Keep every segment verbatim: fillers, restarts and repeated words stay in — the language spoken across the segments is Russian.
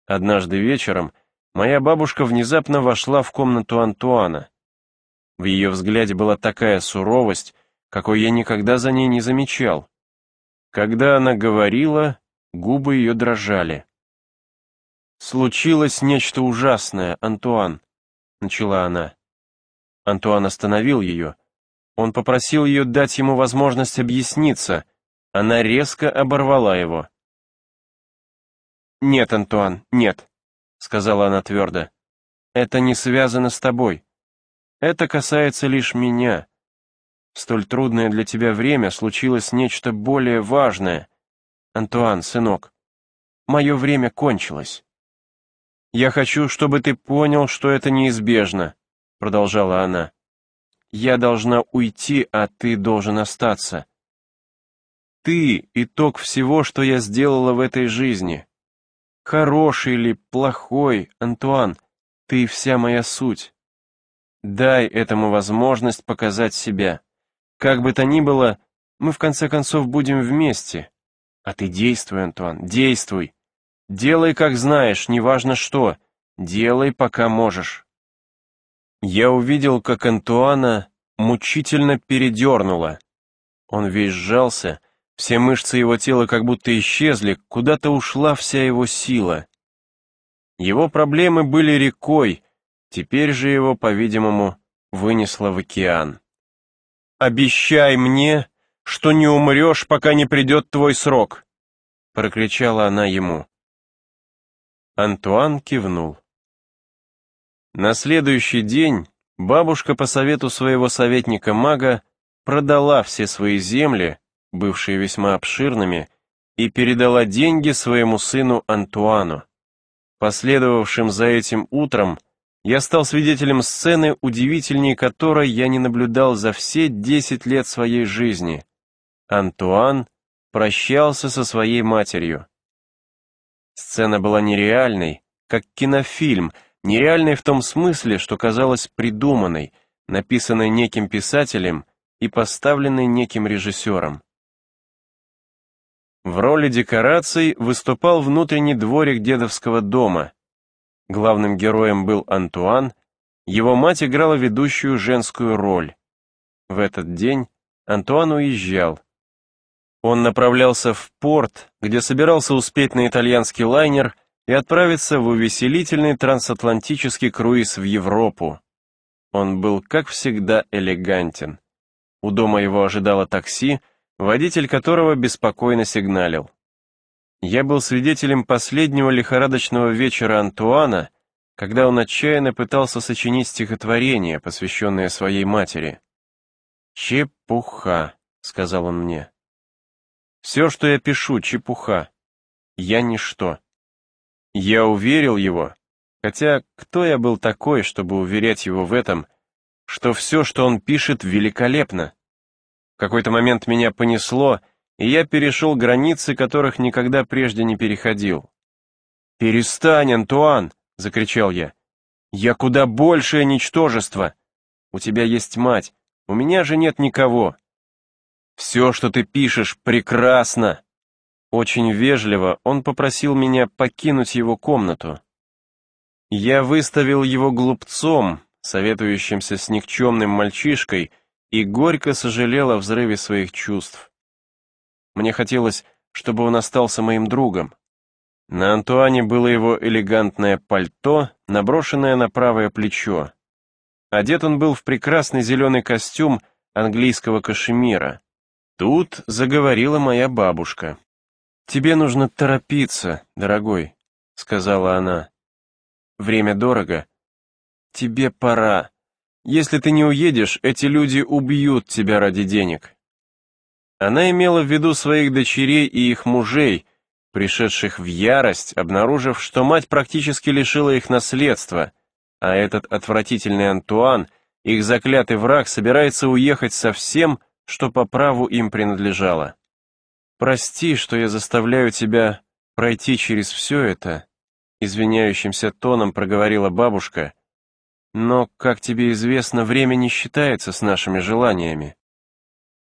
Однажды вечером моя бабушка внезапно вошла в комнату Антуана. В ее взгляде была такая суровость, какой я никогда за ней не замечал. Когда она говорила, губы ее дрожали. «Случилось нечто ужасное, Антуан», — начала она. Антуан остановил ее. Он попросил ее дать ему возможность объясниться. Она резко оборвала его. «Нет, Антуан, нет», — сказала она твердо. «Это не связано с тобой. Это касается лишь меня. В столь трудное для тебя время случилось нечто более важное. Антуан, сынок, мое время кончилось». «Я хочу, чтобы ты понял, что это неизбежно», — продолжала она. «Я должна уйти, а ты должен остаться. Ты — итог всего, что я сделала в этой жизни. Хороший или плохой, Антуан, ты вся моя суть. Дай этому возможность показать себя. Как бы то ни было, мы в конце концов будем вместе. А ты действуй, Антуан, действуй. Делай, как знаешь, неважно что. Делай, пока можешь». Я увидел, как Антуана мучительно передернуло. Он весь сжался, все мышцы его тела как будто исчезли, куда-то ушла вся его сила. Его проблемы были рекой, теперь же его, по-видимому, вынесло в океан. «Обещай мне, что не умрешь, пока не придет твой срок», — прокричала она ему. Антуан кивнул. На следующий день бабушка по совету своего советника-мага продала все свои земли, бывшие весьма обширными, и передала деньги своему сыну Антуану. Последовавшим за этим утром я стал свидетелем сцены, удивительней которой я не наблюдал за все десять лет своей жизни. Антуан прощался со своей матерью. Сцена была нереальной, как кинофильм, нереальной в том смысле, что казалась придуманной, написанной неким писателем и поставленной неким режиссером. В роли декораций выступал внутренний дворик дедовского дома. Главным героем был Антуан, его мать играла ведущую женскую роль. В этот день Антуан уезжал. Он направлялся в порт, где собирался успеть на итальянский лайнер и отправиться в увеселительный трансатлантический круиз в Европу. Он был, как всегда, элегантен. У дома его ожидало такси, водитель которого беспокойно сигналил. Я был свидетелем последнего лихорадочного вечера Антуана, когда он отчаянно пытался сочинить стихотворение, посвященное своей матери. «Чепуха», — сказал он мне. «Все, что я пишу, чепуха. Я ничто». Я уверил его, хотя кто я был такой, чтобы уверять его в этом, что все, что он пишет, великолепно. В какой-то момент меня понесло, и я перешел границы, которых никогда прежде не переходил. «Перестань, Антуан!» — закричал я. «Я куда большее ничтожество. У тебя есть мать, у меня же нет никого. Все, что ты пишешь, прекрасно!» Очень вежливо он попросил меня покинуть его комнату. Я выставил его глупцом, советующимся с никчемным мальчишкой, и горько сожалел о взрыве своих чувств. Мне хотелось, чтобы он остался моим другом. На Антуане было его элегантное пальто, наброшенное на правое плечо. Одет он был в прекрасный зеленый костюм английского кашемира. Тут заговорила моя бабушка. «Тебе нужно торопиться, дорогой», — сказала она. «Время дорого. Тебе пора. Если ты не уедешь, эти люди убьют тебя ради денег». Она имела в виду своих дочерей и их мужей, пришедших в ярость, обнаружив, что мать практически лишила их наследства, а этот отвратительный Антуан, их заклятый враг, собирается уехать со всем, что по праву им принадлежало. «Прости, что я заставляю тебя пройти через все это», — извиняющимся тоном проговорила бабушка, «но, как тебе известно, время не считается с нашими желаниями».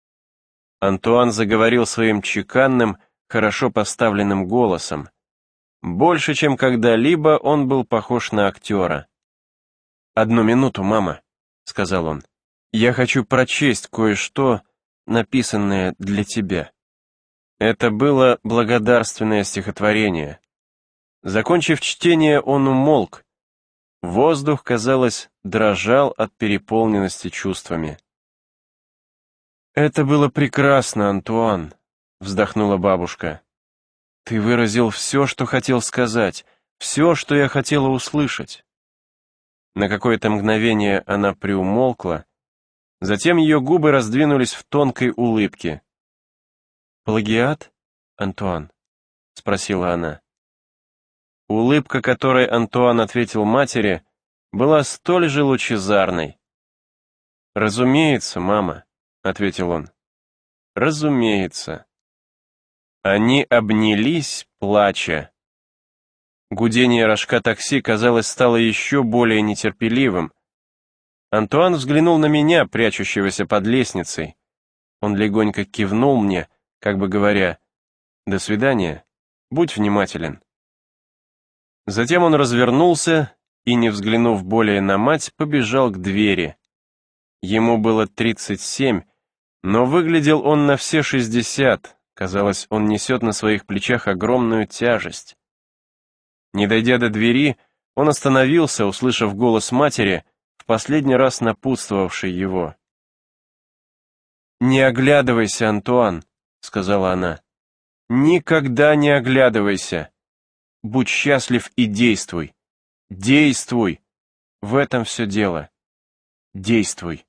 Антуан заговорил своим чеканным, хорошо поставленным голосом. Больше, чем когда-либо, он был похож на актера. «Одну минуту, мама», — сказал он. «Я хочу прочесть кое-что, написанное для тебя». Это было благодарственное стихотворение. Закончив чтение, он умолк. Воздух, казалось, дрожал от переполненности чувствами. «Это было прекрасно, Антуан», — вздохнула бабушка. «Ты выразил все, что хотел сказать, все, что я хотела услышать». На какое-то мгновение она приумолкла, затем ее губы раздвинулись в тонкой улыбке. «Плагиат, Антуан?» — спросила она. Улыбка, которой Антуан ответил матери, была столь же лучезарной. «Разумеется, мама», — ответил он. «Разумеется». Они обнялись, плача. Гудение рожка такси, казалось, стало еще более нетерпеливым. Антуан взглянул на меня, прячущегося под лестницей. Он легонько кивнул мне, как бы говоря, «До свидания, будь внимателен». Затем он развернулся и, не взглянув более на мать, побежал к двери. Ему было тридцать семь, но выглядел он на все шестьдесят. Казалось, он несет на своих плечах огромную тяжесть. Не дойдя до двери, он остановился, услышав голос матери, в последний раз напутствовавший его. «Не оглядывайся, Антуан», — сказала она. «Никогда не оглядывайся. Будь счастлив и действуй. Действуй. В этом все дело. Действуй».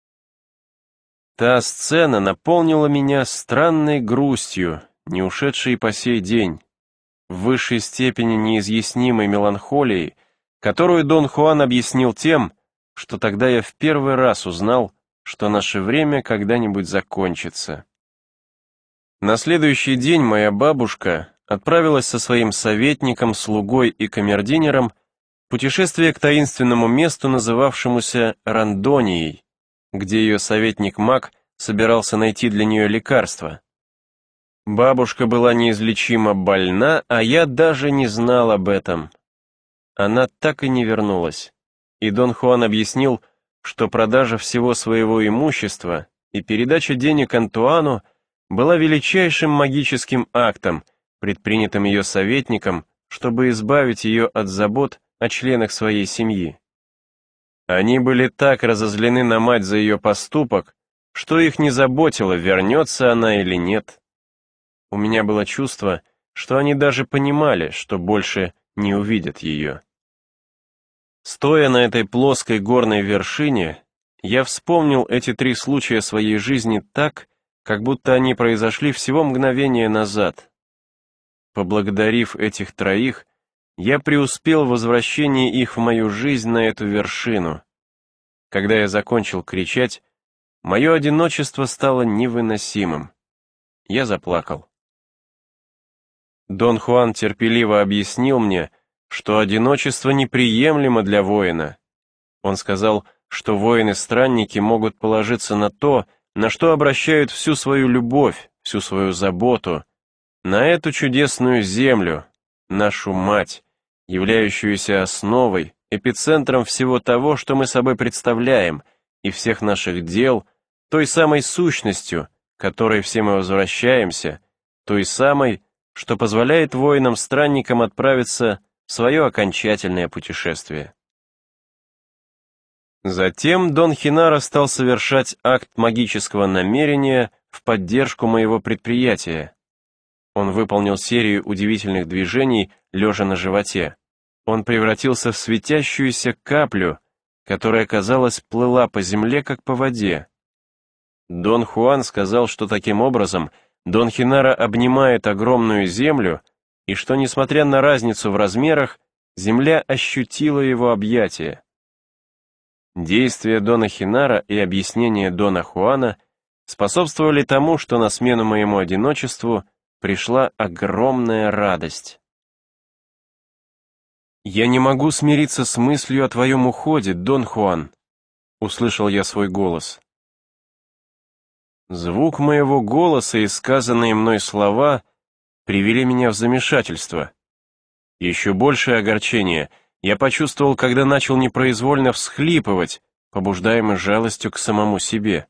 Та сцена наполнила меня странной грустью, не ушедшей по сей день, в высшей степени неизъяснимой меланхолией, которую Дон Хуан объяснил тем, что тогда я в первый раз узнал, что наше время когда-нибудь закончится. На следующий день моя бабушка отправилась со своим советником, слугой и камердинером в путешествие к таинственному месту, называвшемуся Рандонией, где ее советник Мак собирался найти для нее лекарство. Бабушка была неизлечимо больна, а я даже не знал об этом. Она так и не вернулась, и Дон Хуан объяснил, что продажа всего своего имущества и передача денег Антуану была величайшим магическим актом, предпринятым ее советником, чтобы избавить ее от забот о членах своей семьи. Они были так разозлены на мать за ее поступок, что их не заботило, вернется она или нет. У меня было чувство, что они даже понимали, что больше не увидят ее. Стоя на этой плоской горной вершине, я вспомнил эти три случая своей жизни так, как будто они произошли всего мгновение назад. Поблагодарив этих троих, я преуспел в возвращении их в мою жизнь на эту вершину. Когда я закончил кричать, мое одиночество стало невыносимым. Я заплакал. Дон Хуан терпеливо объяснил мне, что одиночество неприемлемо для воина. Он сказал, что воины-странники могут положиться на то, на что обращают всю свою любовь, всю свою заботу, на эту чудесную землю, нашу мать, являющуюся основой, эпицентром всего того, что мы собой представляем, и всех наших дел, той самой сущностью, к которой все мы возвращаемся, той самой, что позволяет воинам-странникам отправиться в свое окончательное путешествие. Затем Дон Хинаро стал совершать акт магического намерения в поддержку моего предприятия. Он выполнил серию удивительных движений, лежа на животе. Он превратился в светящуюся каплю, которая, казалось, плыла по земле, как по воде. Дон Хуан сказал, что таким образом Дон Хинаро обнимает огромную землю, и что, несмотря на разницу в размерах, земля ощутила его объятия. Действия Дона Хинаро и объяснения Дона Хуана способствовали тому, что на смену моему одиночеству пришла огромная радость. «Я не могу смириться с мыслью о твоем уходе, Дон Хуан», — услышал я свой голос. Звук моего голоса и сказанные мной слова привели меня в замешательство. Еще большее огорчение я почувствовал, когда начал непроизвольно всхлипывать, побуждаемый жалостью к самому себе.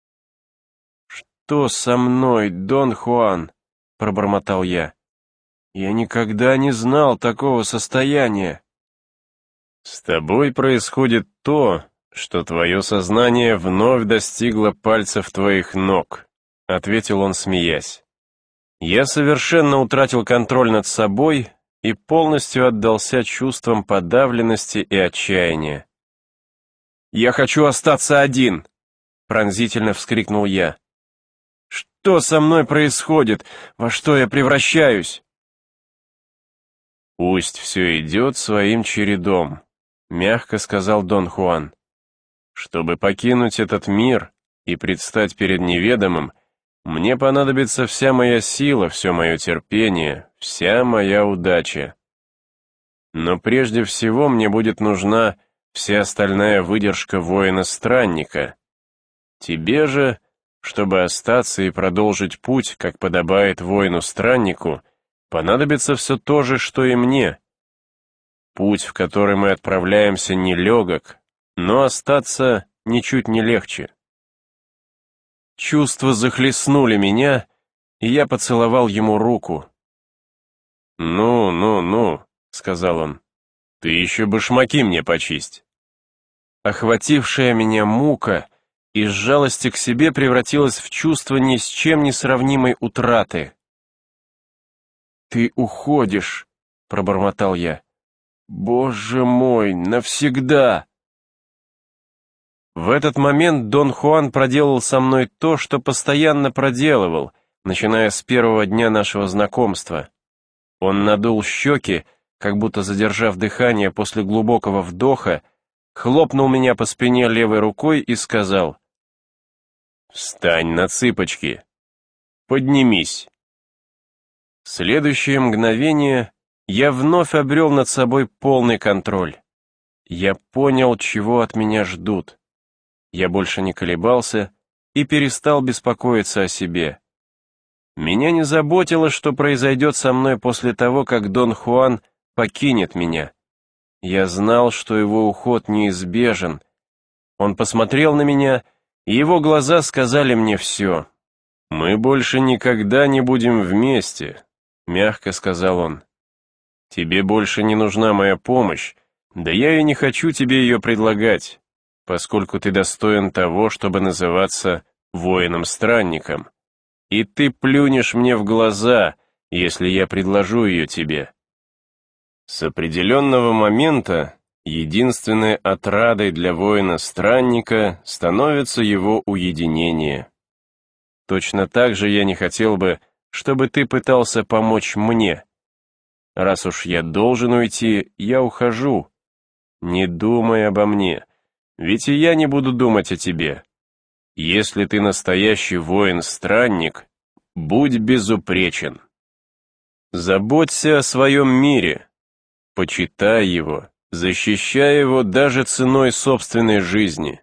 «Что со мной, Дон Хуан?» — пробормотал я. «Я никогда не знал такого состояния». «С тобой происходит то, что твое сознание вновь достигло пальцев твоих ног», — ответил он, смеясь. «Я совершенно утратил контроль над собой и полностью отдался чувствам подавленности и отчаяния. «Я хочу остаться один!» — пронзительно вскрикнул я. «Что со мной происходит? Во что я превращаюсь?» «Пусть все идет своим чередом», — мягко сказал Дон Хуан. «Чтобы покинуть этот мир и предстать перед неведомым, мне понадобится вся моя сила, все мое терпение, вся моя удача. Но прежде всего мне будет нужна вся остальная выдержка воина-странника. Тебе же, чтобы остаться и продолжить путь, как подобает воину-страннику, понадобится все то же, что и мне. Путь, в который мы отправляемся, нелегок, но остаться ничуть не легче». Чувства захлестнули меня, и я поцеловал ему руку. «Ну, ну, ну», — сказал он, — «ты еще башмаки мне почисть». Охватившая меня мука из жалости к себе превратилась в чувство ни с чем не сравнимой утраты. «Ты уходишь», — пробормотал я. «Боже мой, навсегда!» В этот момент Дон Хуан проделал со мной то, что постоянно проделывал, начиная с первого дня нашего знакомства. Он надул щеки, как будто задержав дыхание после глубокого вдоха, хлопнул меня по спине левой рукой и сказал: «Встань на цыпочки! Поднимись!» В следующее мгновение я вновь обрел над собой полный контроль. Я понял, чего от меня ждут. Я больше не колебался и перестал беспокоиться о себе. Меня не заботило, что произойдет со мной после того, как Дон Хуан покинет меня. Я знал, что его уход неизбежен. Он посмотрел на меня, и его глаза сказали мне все. «Мы больше никогда не будем вместе», — мягко сказал он. «Тебе больше не нужна моя помощь, да я и не хочу тебе ее предлагать, поскольку ты достоин того, чтобы называться воином-странником. И ты плюнешь мне в глаза, если я предложу ее тебе». С определенного момента единственной отрадой для воина-странника становится его уединение. Точно так же я не хотел бы, чтобы ты пытался помочь мне. Раз уж я должен уйти, я ухожу. Не думай обо мне, ведь и я не буду думать о тебе. Если ты настоящий воин-странник, будь безупречен. Заботься о своем мире, почитай его, защищай его даже ценой собственной жизни.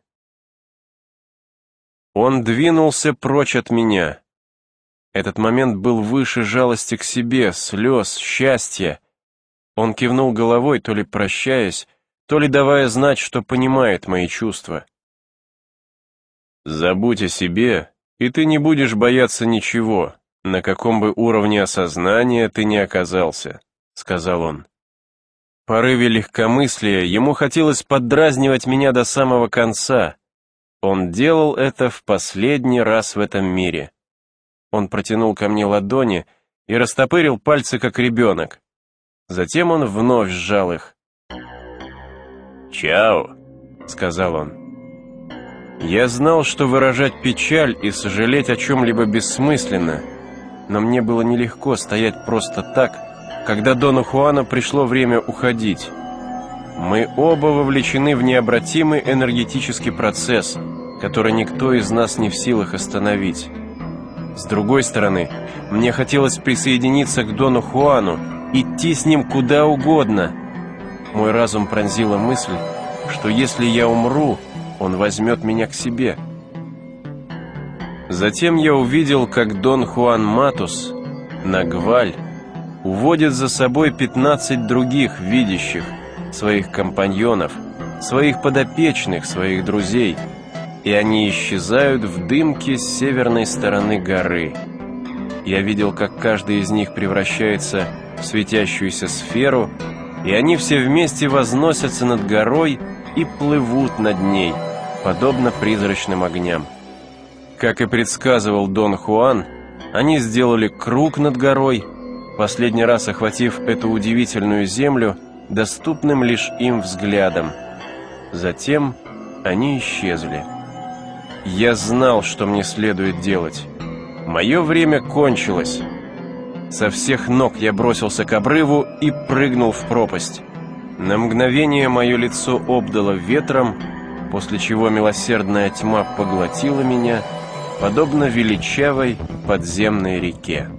Он двинулся прочь от меня. Этот момент был выше жалости к себе, слез, счастья. Он кивнул головой, то ли прощаясь, то ли давая знать, что понимает мои чувства. «Забудь о себе, и ты не будешь бояться ничего, на каком бы уровне осознания ты ни оказался», — сказал он. В порыве легкомыслия ему хотелось поддразнивать меня до самого конца. Он делал это в последний раз в этом мире. Он протянул ко мне ладони и растопырил пальцы, как ребенок. Затем он вновь сжал их. «Чао», — сказал он. Я знал, что выражать печаль и сожалеть о чем-либо бессмысленно, но мне было нелегко стоять просто так, когда Дону Хуану пришло время уходить. Мы оба вовлечены в необратимый энергетический процесс, который никто из нас не в силах остановить. С другой стороны, мне хотелось присоединиться к Дону Хуану, идти с ним куда угодно. Мой разум пронзила мысль, что если я умру, он возьмет меня к себе. Затем я увидел, как Дон Хуан Матус, Нагваль, уводит за собой пятнадцать других видящих, своих компаньонов, своих подопечных, своих друзей, и они исчезают в дымке с северной стороны горы. Я видел, как каждый из них превращается в светящуюся сферу, и они все вместе возносятся над горой и плывут над ней, подобно призрачным огням. Как и предсказывал Дон Хуан, они сделали круг над горой, последний раз охватив эту удивительную землю доступным лишь им взглядом. Затем они исчезли. Я знал, что мне следует делать. Мое время кончилось. Со всех ног я бросился к обрыву и прыгнул в пропасть. На мгновение мое лицо обдало ветром, после чего милосердная тьма поглотила меня, подобно величавой подземной реке.